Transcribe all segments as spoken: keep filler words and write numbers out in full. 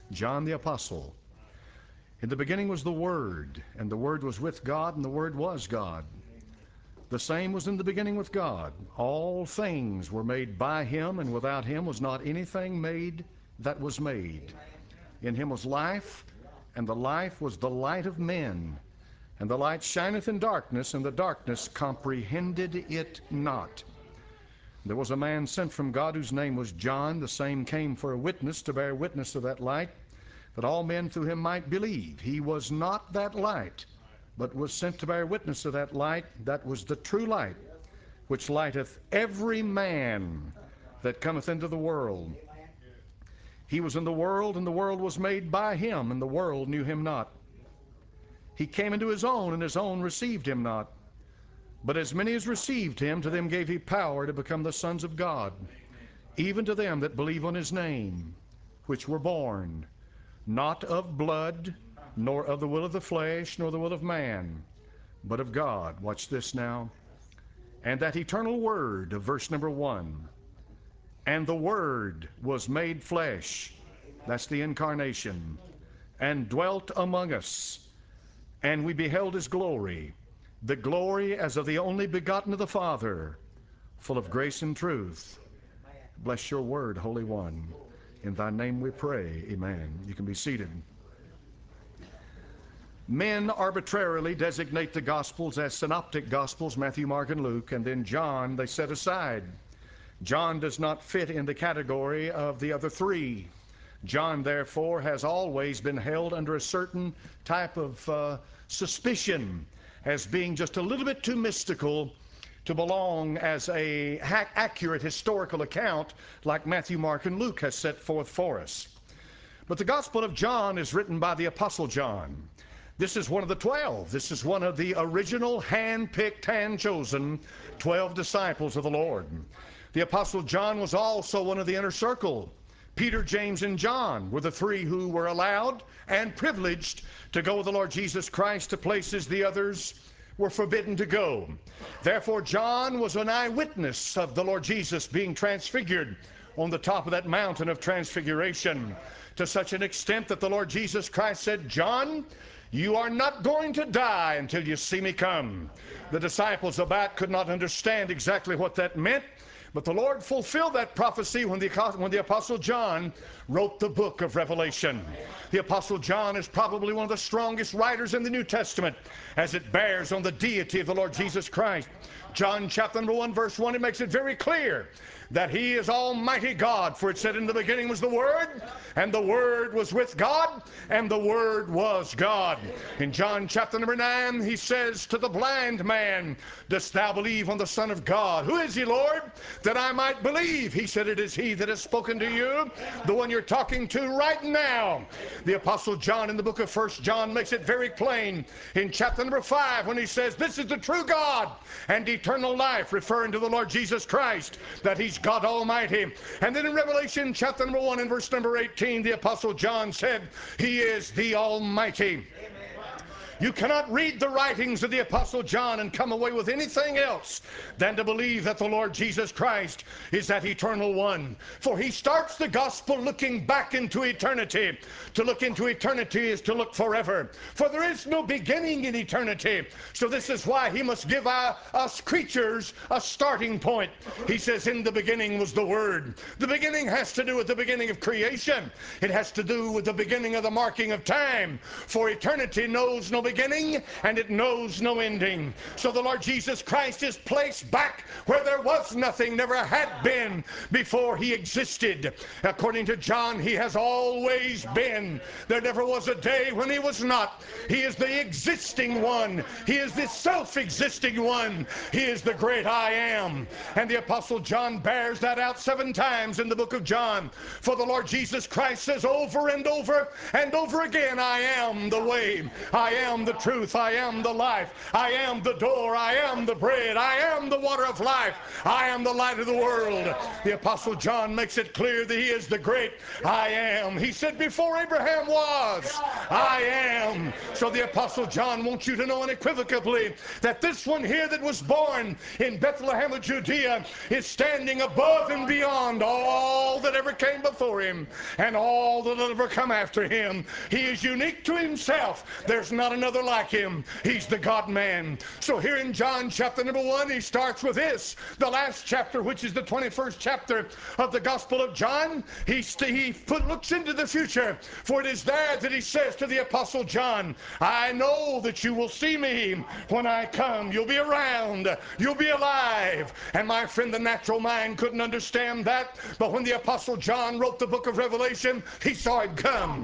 John the Apostle. In the beginning was the Word, and the Word was with God, and the Word was God. The same was in the beginning with God. All things were made by him, and without him was not anything made that was made. In him was life, and the life was the light of men. And the light shineth in darkness, and the darkness comprehended it not. There was a man sent from God whose name was John. The same came for a witness, to bear witness of that light, that all men through him might believe. He was not that light, but was sent to bear witness of that light. That was the true light, which lighteth every man that cometh into the world. He was in the world, and the world was made by him, and the world knew him not. He came into his own, and his own received him not. But as many as received him, to them gave he power to become the sons of God, even to them that believe on his name, which were born not of blood, nor of the will of the flesh, nor the will of man, but of God. Watch this now. And that eternal word of verse number one. And the Word was made flesh. That's the incarnation. And dwelt among us. And we beheld his glory, the glory as of the only begotten of the Father, full of grace and truth. Bless your word, Holy One. In thy name we pray, amen. You can be seated. Men arbitrarily designate the Gospels as synoptic Gospels, Matthew, Mark, and Luke, and then John they set aside. John does not fit in the category of the other three. John, therefore, has always been held under a certain type of uh, suspicion as being just a little bit too mystical to belong as a ha- accurate historical account like Matthew, Mark, and Luke has set forth for us. But the Gospel of John is written by the Apostle John. This is one of the twelve. This is one of the original hand-picked, hand-chosen twelve disciples of the Lord. The Apostle John was also one of the inner circle. Peter, James, and John were the three who were allowed and privileged to go with the Lord Jesus Christ to places the others were forbidden to go. Therefore, John was an eyewitness of the Lord Jesus being transfigured on the top of that mountain of transfiguration, to such an extent that the Lord Jesus Christ said, John, you are not going to die until you see me come. The disciples about could not understand exactly what that meant, but the Lord fulfilled that prophecy when the, when the Apostle John wrote the book of Revelation. The Apostle John is probably one of the strongest writers in the New Testament as it bears on the deity of the Lord Jesus Christ. John chapter number one, verse one, it makes it very clear that he is Almighty God, for it said in the beginning was the Word, and the Word was with God, and the Word was God. In John chapter number nine, he says to the blind man, dost thou believe on the Son of God? Who is he, Lord, that I might believe? He said, it is he that has spoken to you, the one you're talking to right now. The Apostle John in the book of First John makes it very plain in chapter number five when he says, this is the true God and eternal life, referring to the Lord Jesus Christ, that he's God Almighty. And then in Revelation chapter number one and verse number eighteen, the Apostle John said, he is the Almighty. You cannot read the writings of the Apostle John and come away with anything else than to believe that the Lord Jesus Christ is that eternal one. For he starts the gospel looking back into eternity. To look into eternity is to look forever. For there is no beginning in eternity. So this is why he must give our, us creatures a starting point. He says, in the beginning was the Word. The beginning has to do with the beginning of creation. It has to do with the beginning of the marking of time. For eternity knows no beginning and it knows no ending. So the Lord Jesus Christ is placed back where there was nothing, never had been before he existed. According to John, he has always been. There never was a day when he was not. He is the existing one. He is the self-existing one. He is the great I am. And the Apostle John bears that out seven times in the book of John. For the Lord Jesus Christ says over and over and over again, I am the way, I am am the truth. I am the life. I am the door. I am the bread. I am the water of life. I am the light of the world. The Apostle John makes it clear that he is the great I am. He said, before Abraham was, I am. So the Apostle John wants you to know unequivocally that this one here that was born in Bethlehem of Judea is standing above and beyond all that ever came before him and all that will ever come after him. He is unique to himself. There's not another like him. He's the God-man. So here in John chapter number one, he starts with this, the last chapter, which is the twenty-first chapter of the Gospel of John. He, he put, looks into the future, for it is there that he says to the Apostle John, I know that you will see me when I come. You'll be around. You'll be alive. And my friend, the natural mind couldn't understand that, but when the Apostle John wrote the book of Revelation, he saw him come.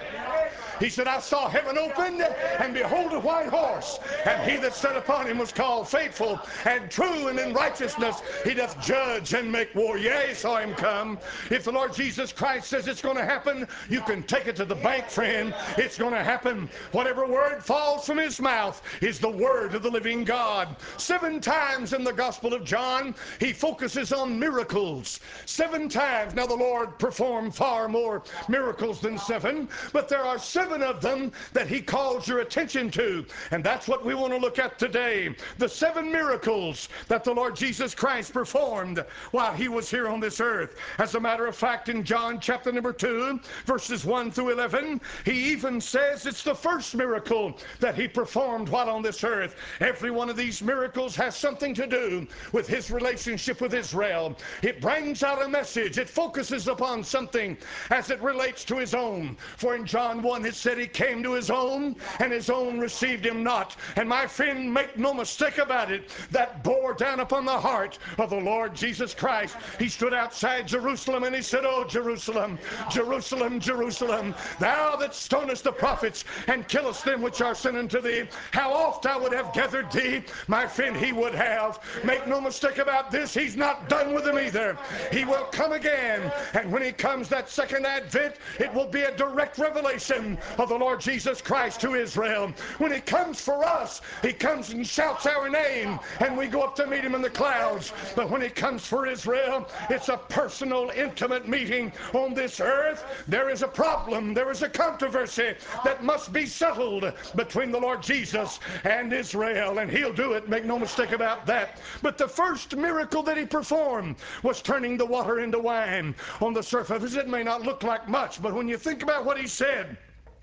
He said, I saw heaven opened, and behold a white horse, and he that sat upon him was called Faithful and True, and in righteousness he doth judge and make war. Yea, saw him come. If the Lord Jesus Christ says it's going to happen, you can take it to the bank, friend. It's going to happen. Whatever word falls from his mouth is the word of the living God. Seven times in the Gospel of John, he focuses on miracles. Seven times. Now, the Lord performed far more miracles than seven, but there are seven of them that he calls your attention to, and that's what we want to look at today. The seven miracles that the Lord Jesus Christ performed while he was here on this earth. As a matter of fact, in John chapter number two, verses one through eleven, he even says it's the first miracle that he performed while on this earth. Every one of these miracles has something to do with his relationship with Israel. It brings out a message. It focuses upon something as it relates to his own. For in John one, it said he came to his own, and his own received him not. And my friend, make no mistake about it, that bore down upon the heart of the Lord Jesus Christ. He stood outside Jerusalem and he said, Oh, Jerusalem, Jerusalem, Jerusalem, thou that stonest the prophets and killest them which are sent unto thee, how oft I would have gathered thee. My friend, he would have. Make no mistake about this, he's not done with them either. He will come again, and when he comes, that second advent, it will be a direct revelation of the Lord Jesus Christ to Israel. When he comes for us, he comes and shouts our name, and we go up to meet him in the clouds. But when he comes for Israel, it's a personal, intimate meeting on this earth. There is a problem, there is a controversy that must be settled between the Lord Jesus and Israel, and he'll do it, make no mistake about that. But the first miracle that he performed was turning the water into wine. On the surface, it may not look like much, but when you think about what he said,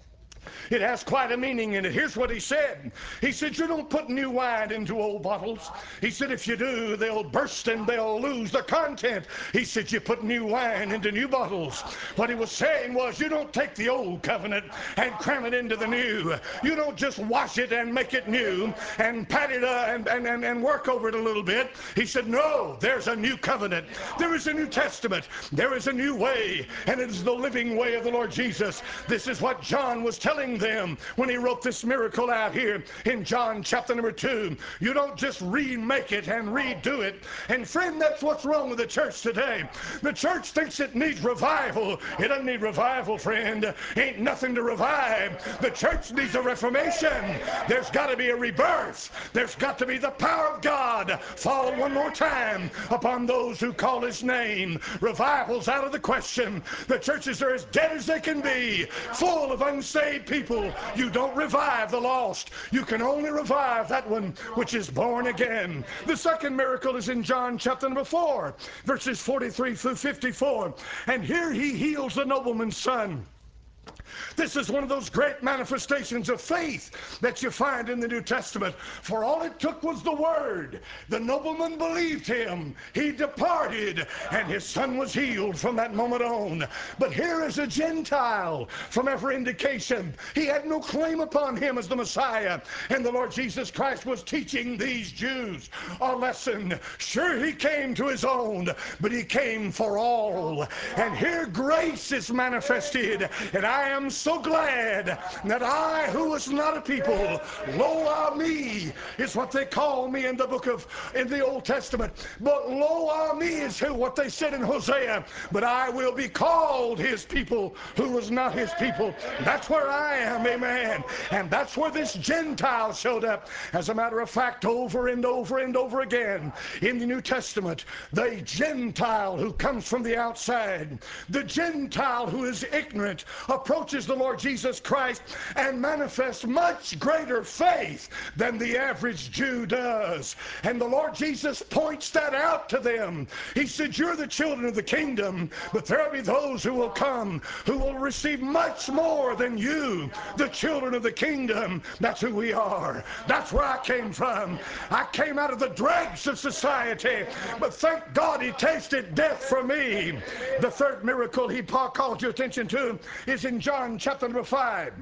it has quite a meaning in it. Here's what he said. He said, you don't put new wine into old bottles. He said, if you do, they'll burst and they'll lose the content. He said, you put new wine into new bottles. What he was saying was, you don't take the old covenant and cram it into the new. You don't just wash it and make it new and pat it uh, and, and, and, and work over it a little bit. He said, no, there's a new covenant. There is a New Testament. There is a new way, and it is the living way of the Lord Jesus. This is what John was telling them when he wrote this miracle out here in John chapter number two. You don't just remake it and redo it. And friend, that's what's wrong with the church today. The church thinks it needs revival. It doesn't need revival, friend. Ain't nothing to revive. The church needs a reformation. There's got to be a rebirth. There's got to be the power of God fall one more time upon those who call his name. Revival's out of the question. The churches are as dead as they can be, full of unsaved people. You don't revive the lost. You can only revive that one which is born again. The second miracle is in John chapter number four, verses forty-three through fifty-four. And here he heals the nobleman's son. This is one of those great manifestations of faith that you find in the New Testament. For all it took was the word. The nobleman believed him. He departed, and his son was healed from that moment on. But here is a Gentile from every indication. He had no claim upon him as the Messiah. And the Lord Jesus Christ was teaching these Jews a lesson. Sure, he came to his own, but he came for all. And here grace is manifested. And I am so glad that I, who was not a people, lo ah me, is what they call me in the book of, in the Old Testament. But lo ah me is who, what they said in Hosea. But I will be called his people, who was not his people. That's where I am, amen. And that's where this Gentile showed up. As a matter of fact, over and over and over again in the New Testament, the Gentile who comes from the outside, the Gentile who is ignorant, approaches the Lord Jesus Christ and manifests much greater faith than the average Jew does. And the Lord Jesus points that out to them. He said, you're the children of the kingdom, but there will be those who will come who will receive much more than you, the children of the kingdom. That's who we are. That's where I came from. I came out of the dregs of society, but thank God he tasted death for me. The third miracle he called your attention to is in John chapter number five.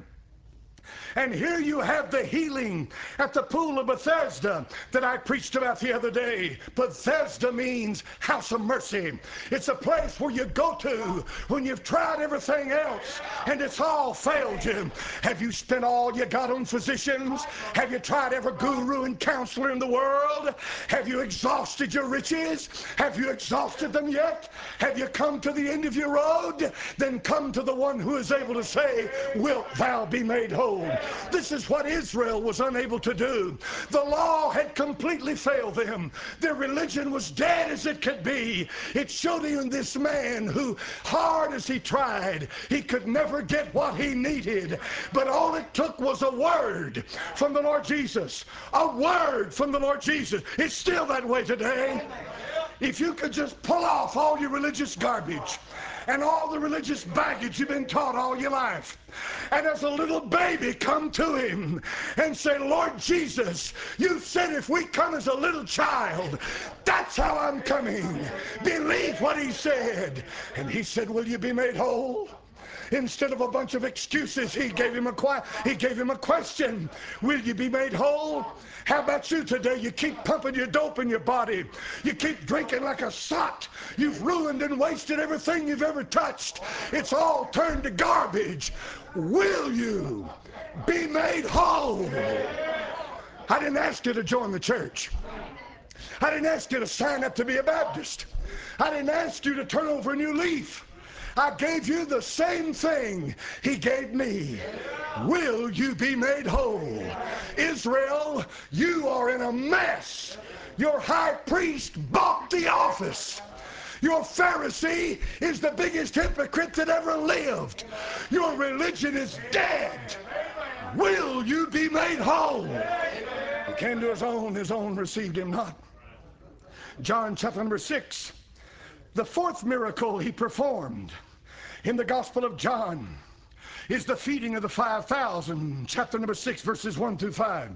And here you have the healing at the pool of Bethesda that I preached about the other day. Bethesda means house of mercy. It's a place where you go to when you've tried everything else and it's all failed you. Have you spent all you got on physicians? Have you tried every guru and counselor in the world? Have you exhausted your riches? Have you exhausted them yet? Have you come to the end of your road? Then come to the one who is able to say, wilt thou be made whole? This is what Israel was unable to do. The law had completely failed them. Their religion was dead as it could be. It showed in this man who, hard as he tried, he could never get what he needed. But all it took was a word from the Lord Jesus. A word from the Lord Jesus. It's still that way today. If you could just pull off all your religious garbage and all the religious baggage you've been taught all your life, and as a little baby come to him and say, Lord Jesus, you said if we come as a little child, that's how I'm coming. Believe what he said. And he said, will you be made whole? Instead of a bunch of excuses, he gave him a he gave him a question. Will you be made whole? How about you today? You keep pumping your dope in your body. You keep drinking like a sot. You've ruined and wasted everything you've ever touched. It's all turned to garbage. Will you be made whole? I didn't ask you to join the church. I didn't ask you to sign up to be a Baptist. I didn't ask you to turn over a new leaf. I gave you the same thing he gave me. Will you be made whole? Israel, you are in a mess. Your high priest bought the office. Your Pharisee is the biggest hypocrite that ever lived. Your religion is dead. Will you be made whole? He came to his own, his own received him not. John chapter number six. The fourth miracle he performed in the Gospel of John is the feeding of the five thousand, chapter number six, verses one through five.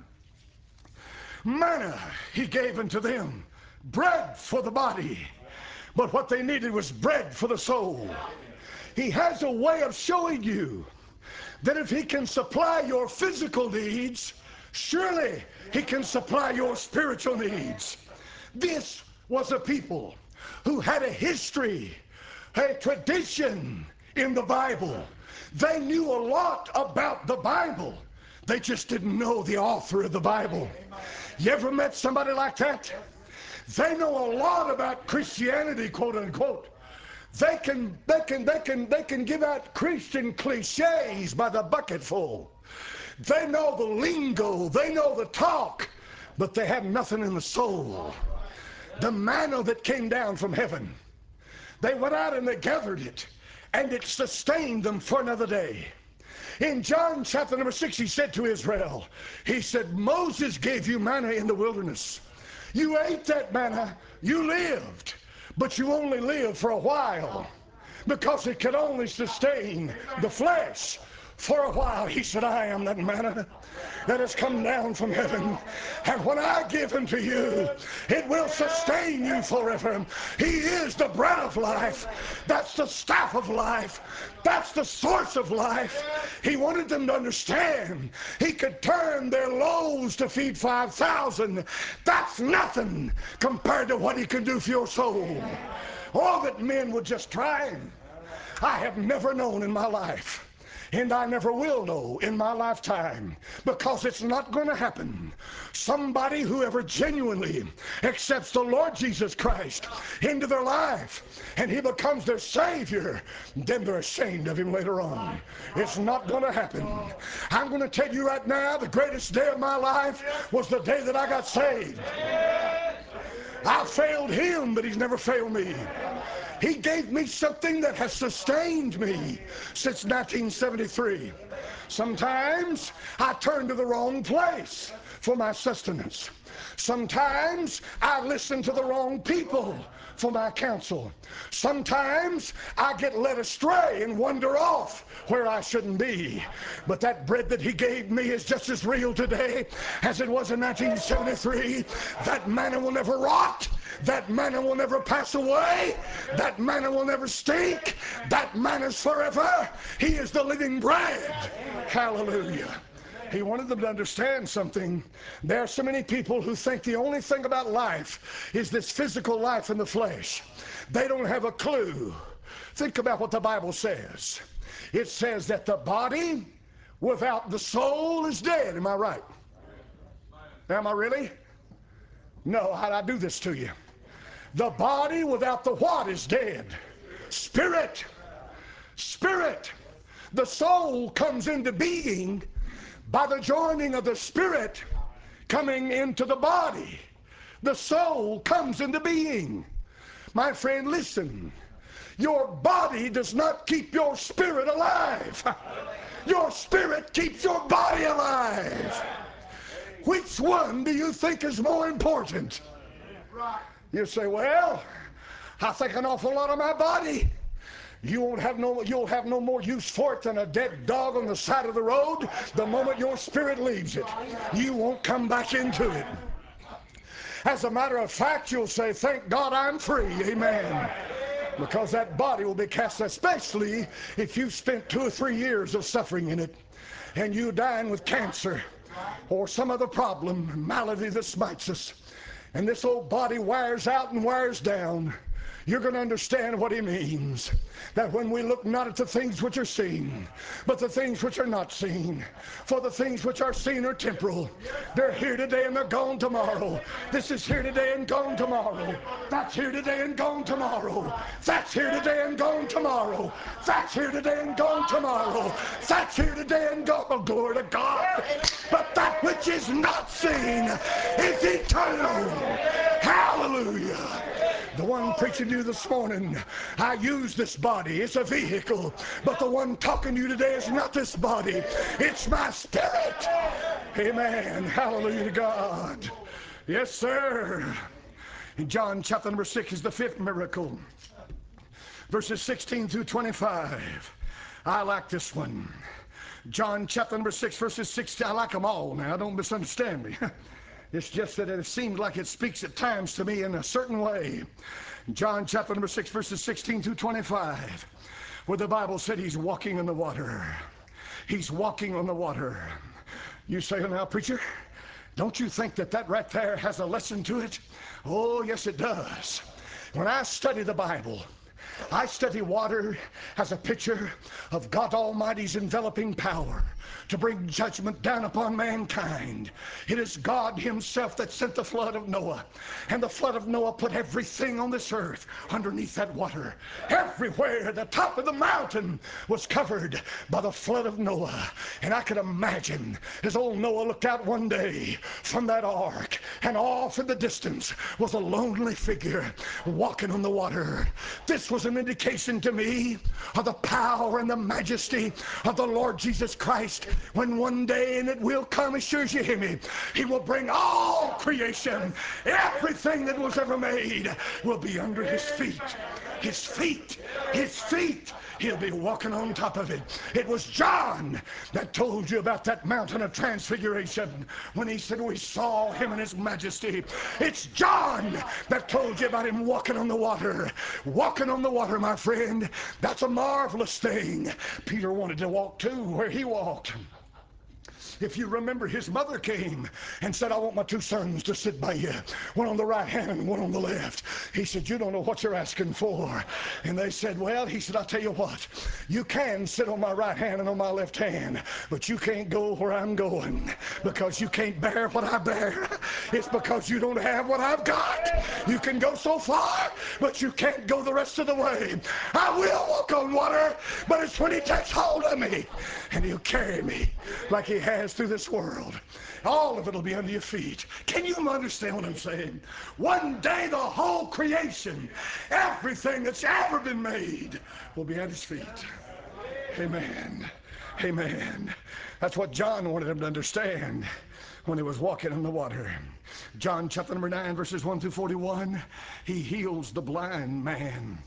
Manna he gave unto them, bread for the body, but what they needed was bread for the soul. He has a way of showing you that if he can supply your physical needs, surely he can supply your spiritual needs. This was a people who had a history, a tradition in the Bible. They knew a lot about the Bible. They just didn't know the author of the Bible. You ever met somebody like that? They know a lot about Christianity, quote unquote. They can, they can, they can, they can give out Christian cliches by the bucketful. They know the lingo, they know the talk, but they have nothing in the soul. The manna that came down from heaven, they went out and they gathered it, and it sustained them for another day. In John chapter number six, he said to Israel, he said, Moses gave you manna in the wilderness. You ate that manna, you lived, but you only lived for a while because it could only sustain the flesh for a while. He said, I am that manna that has come down from heaven, and when I give him to you, it will sustain you forever. He is the bread of life. That's the staff of life. That's the source of life. He wanted them to understand he could turn their loaves to feed five thousand. That's nothing compared to what he can do for your soul. All that men would just try. I have never known in my life and I never will know in my lifetime, because it's not going to happen. Somebody who ever genuinely accepts the Lord Jesus Christ into their life and he becomes their Savior, then they're ashamed of him later on. It's not going to happen. I'm going to tell you right now, the greatest day of my life was the day that I got saved. I failed him, but he's never failed me. He gave me something that has sustained me since nineteen seventy-three. Sometimes I turn to the wrong place for my sustenance. Sometimes I listen to the wrong people for my counsel. Sometimes I get led astray and wander off where I shouldn't be. But that bread that he gave me is just as real today as it was in nineteen seventy-three. That manna will never rot. That manna will never pass away. That manna will never stink. That manna is forever. He is the living bread. Hallelujah. He wanted them to understand something. There are so many people who think the only thing about life is this physical life in the flesh. They don't have a clue. Think about what the Bible says. It says that the body without the soul is dead. Am I right? Am I really? No, how'd I do this to you? The body without the what is dead? Spirit. Spirit. The soul comes into being by the joining of the spirit coming into the body. The soul comes into being. My friend, listen. Your body does not keep your spirit alive. Your spirit keeps your body alive. Which one do you think is more important? You say, well, I think an awful lot of my body. You won't have no, you'll have no more use for it than a dead dog on the side of the road. The moment your spirit leaves it, you won't come back into it. As a matter of fact, you'll say, thank God I'm free. Amen. Because that body will be cast, especially if you've spent two or three years of suffering in it, and you dying with cancer or some other problem, malady that smites us, and this old body wears out and wears down. You're going to understand what he means. That when we look not at the things which are seen, but the things which are not seen. For the things which are seen are temporal. They're here today and they're gone tomorrow. This is here today and gone tomorrow. That's here today and gone tomorrow. That's here today and gone tomorrow. That's here today and gone tomorrow. That's here today and gone. Oh, glory to God. But that which is not seen is eternal. Hallelujah. The one preaching to you this morning, I use this body. It's a vehicle. But the one talking to you today is not this body. It's my spirit. Amen. Hallelujah to God. Yes, sir. In John chapter number six is the fifth miracle. Verses sixteen through twenty-five. I like this one. John chapter number six, verses sixteen. I like them all now. Don't misunderstand me. It's just that it seems like it speaks at times to me in a certain way. John chapter number six, verses sixteen through twenty-five, where the Bible said he's walking on the water. He's walking on the water. You say, oh, now, preacher, don't you think that that right there has a lesson to it? Oh, yes, it does. When I study the Bible, I study water as a picture of God Almighty's enveloping power to bring judgment down upon mankind. It is God himself that sent the flood of Noah. And the flood of Noah put everything on this earth underneath that water. Everywhere, the top of the mountain was covered by the flood of Noah. And I could imagine as old Noah looked out one day from that ark, and off in the distance was a lonely figure walking on the water. This was an indication to me of the power and the majesty of the Lord Jesus Christ, when one day, and it will come as sure as you hear me, he will bring all creation, everything that was ever made will be under his feet. His feet, his feet. He'll be walking on top of it. It was John that told you about that mountain of transfiguration when he said we saw him in his majesty. It's John that told you about him walking on the water. Walking on the water, my friend, that's a marvelous thing. Peter wanted to walk too where he walked. If you remember, his mother came and said, I want my two sons to sit by you, one on the right hand and one on the left. He said, you don't know what you're asking for. And they said, well, he said, I'll tell you what, you can sit on my right hand and on my left hand, but you can't go where I'm going, because you can't bear what I bear. It's because you don't have what I've got. You can go so far, but you can't go the rest of the way. I will walk on water, but it's when he takes hold of me and he'll carry me like he has through this world. All of it will be under your feet. Can you understand what I'm saying? One day the whole creation, everything that's ever been made, will be at his feet. Amen. Amen. That's what John wanted him to understand when he was walking on the water. John chapter number nine, verses one through forty-one. He heals the blind man.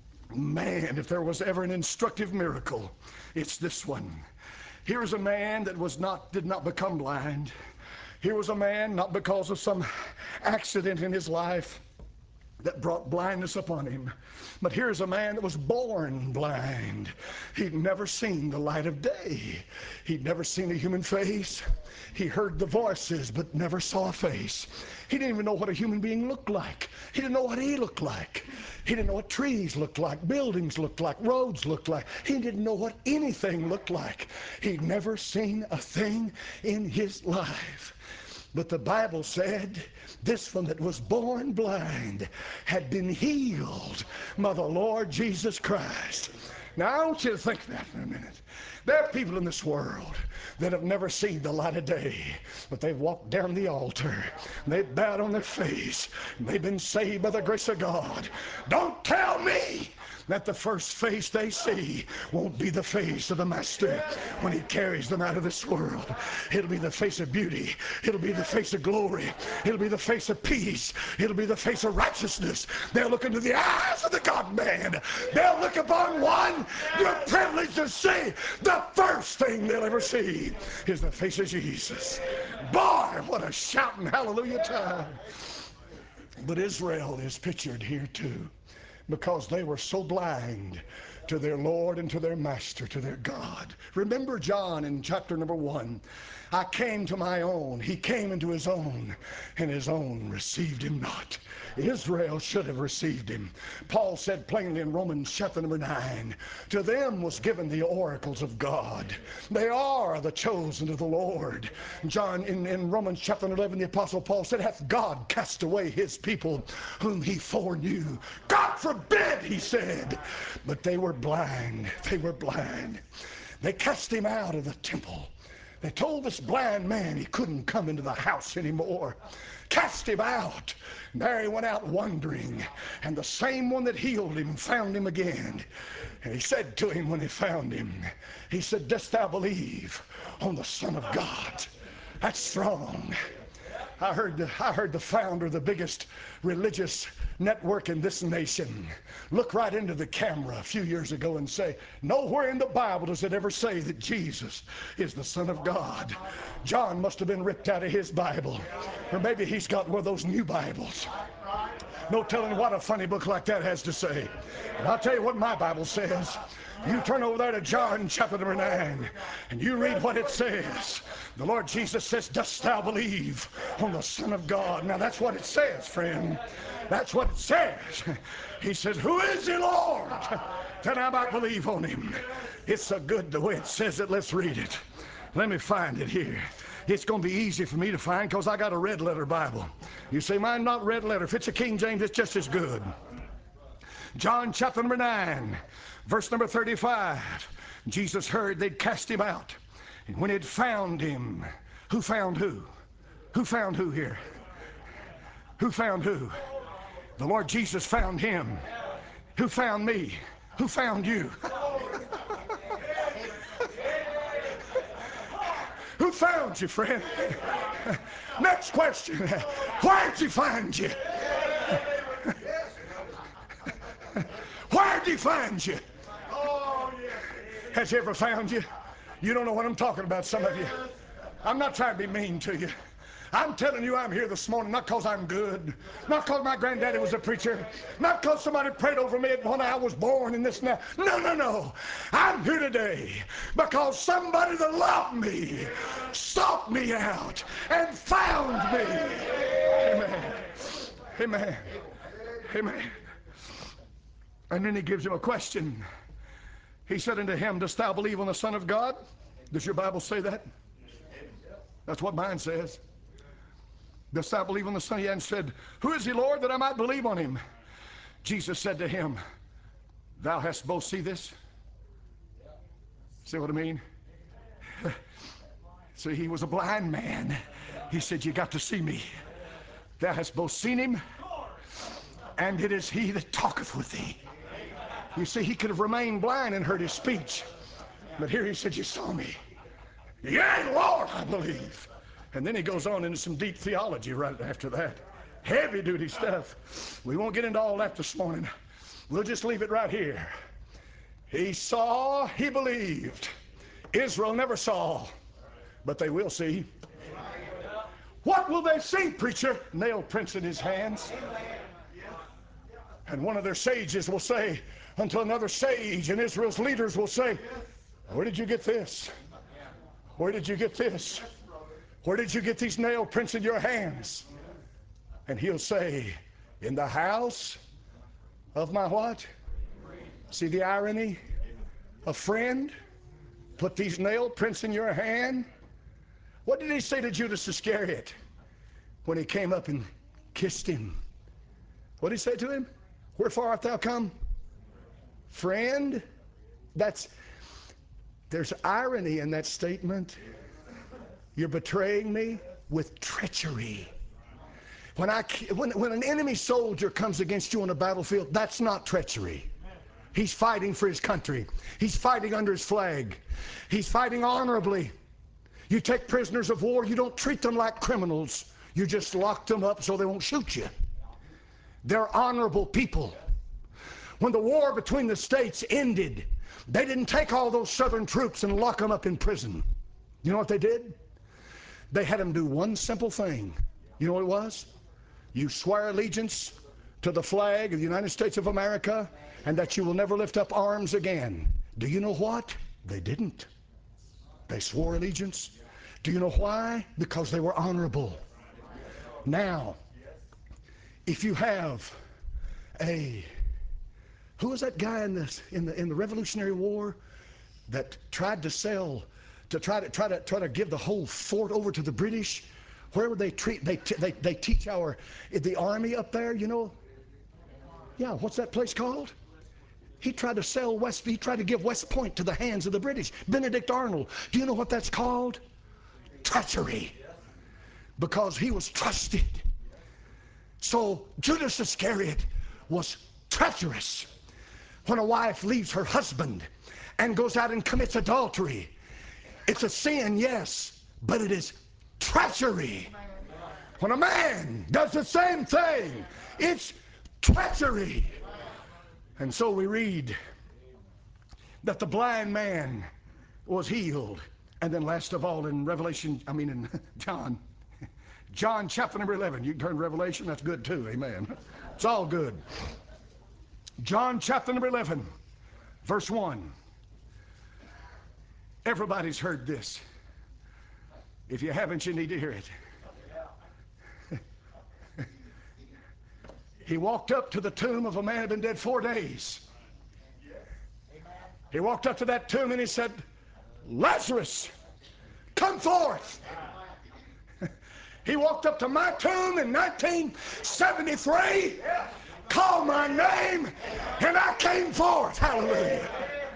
Man, if there was ever an instructive miracle, it's this one. Here is a man that was not, did not become blind. Here was a man, not because of some accident in his life that brought blindness upon him, but here's a man that was born blind. He'd never seen the light of day. He'd never seen a human face. He heard the voices but never saw a face. He didn't even know what a human being looked like. He didn't know what he looked like. He didn't know what trees looked like, buildings looked like, roads looked like. He didn't know what anything looked like. He'd never seen a thing in his life. But the Bible said this one that was born blind had been healed by the Lord Jesus Christ. Now I want you to think that for a minute. There are people in this world that have never seen the light of day, but they've walked down the altar, and they've bowed on their face, and they've been saved by the grace of God. Don't tell me that the first face they see won't be the face of the Master when he carries them out of this world. It'll be the face of beauty. It'll be the face of glory. It'll be the face of peace. It'll be the face of righteousness. They'll look into the eyes of the God-man. They'll look upon one you're privileged to see. The first thing they'll ever see is the face of Jesus. Boy, what a shouting hallelujah time. But Israel is pictured here too, because they were so blind to their Lord and to their Master, to their God. Remember John in chapter number one. I came to my own. He came into his own, and his own received him not. Israel should have received him. Paul said plainly in Romans chapter number nine, to them was given the oracles of God. They are the chosen of the Lord. John in, in Romans chapter eleven, the apostle Paul said, hath God cast away his people whom he foreknew? God forbid, he said. But they were blind. They were blind. They cast him out of the temple. They told this blind man he couldn't come into the house anymore. Cast him out. There he went out wandering, and the same one that healed him found him again. And he said to him when he found him, he said, dost thou believe on the Son of God? That's strong. I heard the, I heard the founder of the biggest religious network in this nation look right into the camera a few years ago and say, nowhere in the Bible does it ever say that Jesus is the Son of God. John must have been ripped out of his Bible, or maybe he's got one of those new Bibles. No telling what a funny book like that has to say. And I'll tell you what my Bible says. You turn over there to John chapter number nine, and you read what it says. The Lord Jesus says, dost thou believe on the Son of God? Now that's what it says, friend. That's what it says. He says, who is he, Lord, that I might believe on him? It's so good the way it says it. Let's read it. Let me find it here. It's going to be easy for me to find because I got a red letter Bible. You say, mine not red letter. If it's a King James, it's just as good. John chapter number nine, verse number thirty-five. Jesus heard they'd cast him out. And when it found him, who found who? Who found who here? Who found who? The Lord Jesus found him. Who found me? Who found you? Who found you, friend? Next question. Where'd he find you? Where'd he find you? Has he ever found you? You don't know what I'm talking about, some of you. I'm not trying to be mean to you. I'm telling you, I'm here this morning not because I'm good, not because my granddaddy was a preacher, not because somebody prayed over me when I was born and this and that. No, no, no. I'm here today because somebody that loved me sought me out and found me. Amen. Amen. Amen. And then he gives him a question. He said unto him, dost thou believe on the Son of God? Does your Bible say that? That's what mine says. Dost thou believe on the Son? He answered, who is he, Lord, that I might believe on him? Jesus said to him, thou hast both seen this. See what I mean? See, he was a blind man. He said, you got to see me. Thou hast both seen him, and it is he that talketh with thee. You see, he could have remained blind and heard his speech. But here he said, you saw me. Yea, Lord, I believe. And then he goes on into some deep theology right after that. Heavy duty stuff. We won't get into all that this morning. We'll just leave it right here. He saw, he believed. Israel never saw, but they will see. What will they see, preacher? Nail prints in his hands. And one of their sages will say unto another sage, and Israel's leaders will say, where did you get this? Where did you get this? Where did you get these nail prints in your hands? And he'll say, in the house of my what? See the irony? A friend put these nail prints in your hand. What did he say to Judas Iscariot when he came up and kissed him? What did he say to him? Wherefore art thou come? Friend. That's, there's irony in that statement. You're betraying me with treachery. When, I, when, when an enemy soldier comes against you on a battlefield, that's not treachery. He's fighting for his country. He's fighting under his flag. He's fighting honorably. You take prisoners of war, you don't treat them like criminals. You just lock them up so they won't shoot you. They're honorable people. When the war between the states ended, they didn't take all those southern troops and lock them up in prison. You know what they did? They had them do one simple thing. You know what it was? You swear allegiance to the flag of the United States of America and that you will never lift up arms again. Do you know what? They didn't. They swore allegiance. Do you know why? Because they were honorable. Now, if you have a, who was that guy in the in the in the Revolutionary War that tried to sell, to try to try to try to give the whole fort over to the British? Where would they treat? They they they teach our the army up there, you know. Yeah, what's that place called? He tried to sell West. He tried to give West Point to the hands of the British. Benedict Arnold. Do you know what that's called? Treachery. Because he was trusted. So Judas Iscariot was treacherous. When a wife leaves her husband and goes out and commits adultery, it's a sin, yes, but it is treachery. When a man does the same thing, it's treachery. And so we read that the blind man was healed. And then last of all in Revelation, I mean in John, John chapter number eleven. You can turn to Revelation, that's good too, amen. It's all good. John chapter number eleven, verse one. Everybody's heard this. If you haven't, you need to hear it. He walked up to the tomb of a man who had been dead four days. He walked up to that tomb and he said, Lazarus, come forth. He walked up to my tomb in nineteen seventy-three, called my name, and I came forth. Hallelujah.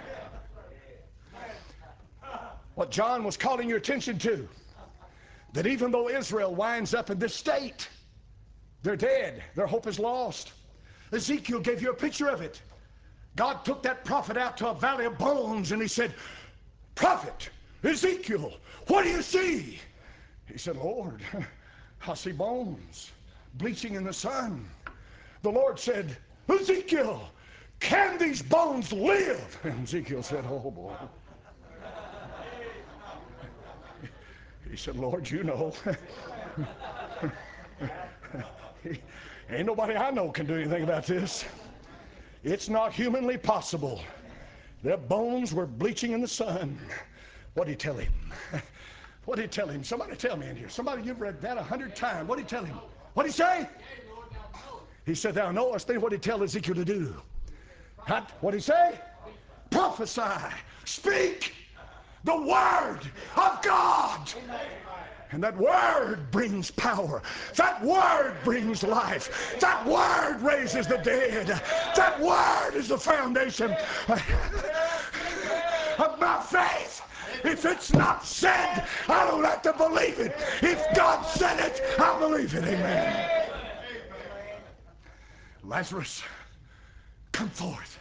What John was calling your attention to, that even though Israel winds up in this state, they're dead. Their hope is lost. Ezekiel gave you a picture of it. God took that prophet out to a valley of bones and he said, Prophet Ezekiel, what do you see? He said, Lord, I see bones bleaching in the sun. The Lord said, Ezekiel, can these bones live? And Ezekiel said, oh boy. He said, Lord, you know. Ain't nobody I know can do anything about this. It's not humanly possible. Their bones were bleaching in the sun. What did he tell him? What did he tell him? Somebody tell me in here. Somebody, you've read that a hundred times. What did he tell him? What did he say? He said, thou knowest. Then what did he tell Ezekiel to do? What did he say? Prophesy. Speak the word of God. And that word brings power. That word brings life. That word raises the dead. That word is the foundation of my faith. If it's not said, I don't have to believe it. If God said it, I believe it. Amen. Lazarus, come forth.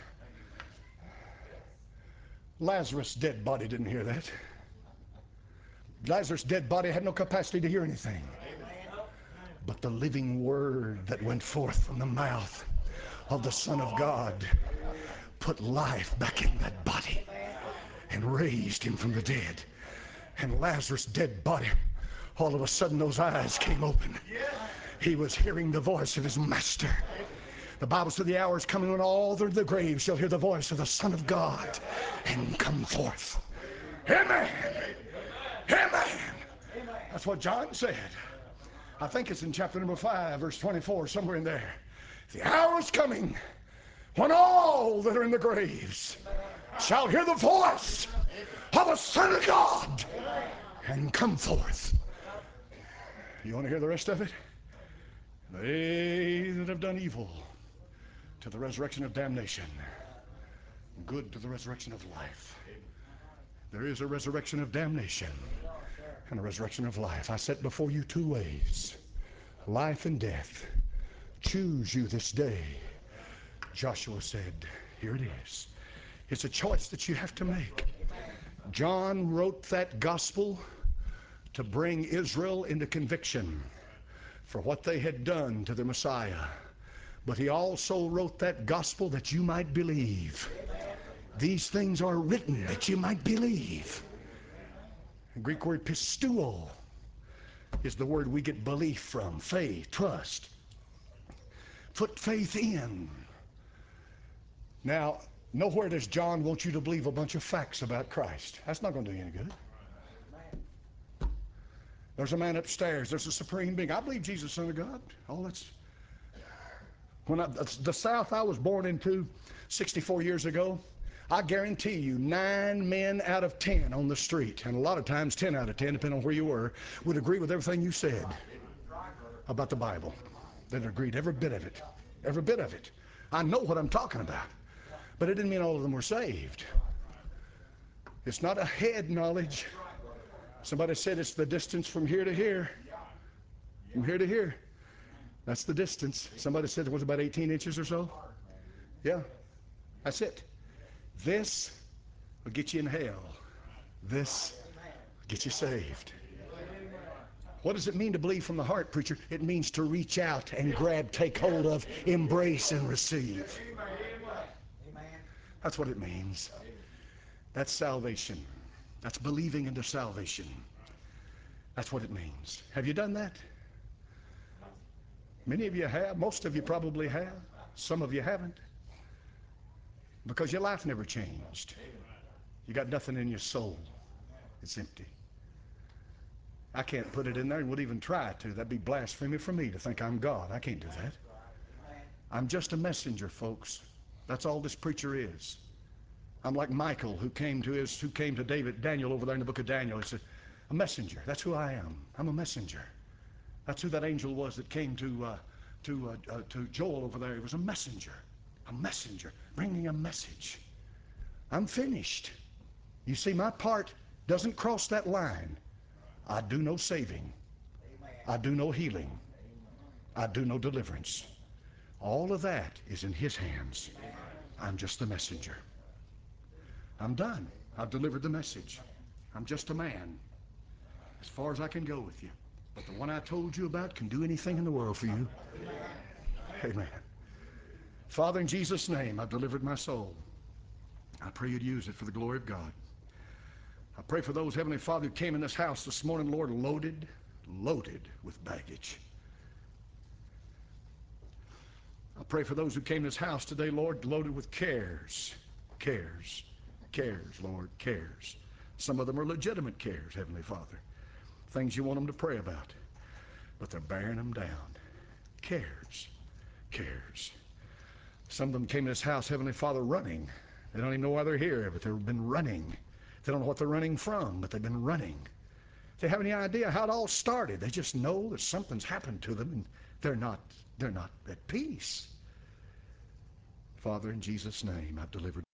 Lazarus' dead body didn't hear that. Lazarus' dead body had no capacity to hear anything. But the living word that went forth from the mouth of the Son of God put life back in that body and raised him from the dead. And Lazarus' dead body, all of a sudden those eyes came open. He was hearing the voice of his master. The Bible said the hour is coming when all the, the graves shall hear the voice of the Son of God and come forth. Amen. Amen. That's what John said. I think it's in chapter number five, verse twenty-four, somewhere in there. The hour is coming when all that are in the graves shall hear the voice of the Son of God and come forth. You want to hear the rest of it? They that have done evil to the resurrection of damnation, good to the resurrection of life. There is a resurrection of damnation and a resurrection of life. I set before you two ways, life and death. Choose you this day. Joshua said, here it is. It's a choice that you have to make. John wrote that gospel to bring Israel into conviction for what they had done to the Messiah. But he also wrote that gospel that you might believe. These things are written that you might believe. The Greek word pistuo is the word we get belief from, faith, trust. Put faith in. Now, nowhere does John want you to believe a bunch of facts about Christ. That's not going to do you any good. There's a man upstairs. There's a supreme being. I believe Jesus, Son of God. Oh, that's... When I, the South I was born into sixty-four years ago, I guarantee you nine men out of ten on the street, and a lot of times ten out of ten, depending on where you were, would agree with everything you said about the Bible. They'd agreed every bit of it. Every bit of it. I know what I'm talking about. But it didn't mean all of them were saved. It's not a head knowledge. Somebody said it's the distance from here to here. From here to here. That's the distance. Somebody said it was about eighteen inches or so. Yeah, that's it. This will get you in hell. This will get you saved. What does it mean to believe from the heart, preacher? It means to reach out and grab, take hold of, embrace, and receive. That's what it means. That's salvation. That's believing into salvation. That's what it means. Have you done that? Many of you have. Most of you probably have. Some of you haven't. Because your life never changed. You got nothing in your soul. It's empty. I can't put it in there and would even try to. That'd be blasphemy for me to think I'm God. I can't do that. I'm just a messenger, folks. That's all this preacher is. I'm like Michael, who came to his, who came to David, Daniel over there in the book of Daniel. He said, a messenger. That's who I am. I'm a messenger. That's who that angel was that came to uh, to uh, uh, to Joel over there. He was a messenger, a messenger, bringing a message. I'm finished. You see, my part doesn't cross that line. I do no saving. I do no healing. I do no deliverance. All of that is in His hands. I'm just the messenger. I'm done. I've delivered the message. I'm just a man. As far as I can go with you. But the one I told you about can do anything in the world for you. Amen. Father, in Jesus' name, I've delivered my soul. I pray you'd use it for the glory of God. I pray for those, Heavenly Father, who came in this house this morning, Lord, loaded, loaded with baggage. I pray for those who came to this house today, Lord, loaded with cares, cares, cares, Lord, cares. Some of them are legitimate cares, Heavenly Father, things you want them to pray about, but they're bearing them down. Cares, cares. Some of them came to this house, Heavenly Father, running. They don't even know why they're here, but they've been running. They don't know what they're running from, but they've been running. They have any idea how it all started. They just know that something's happened to them, and they're not, they're not at peace. Father, in Jesus' name, I've delivered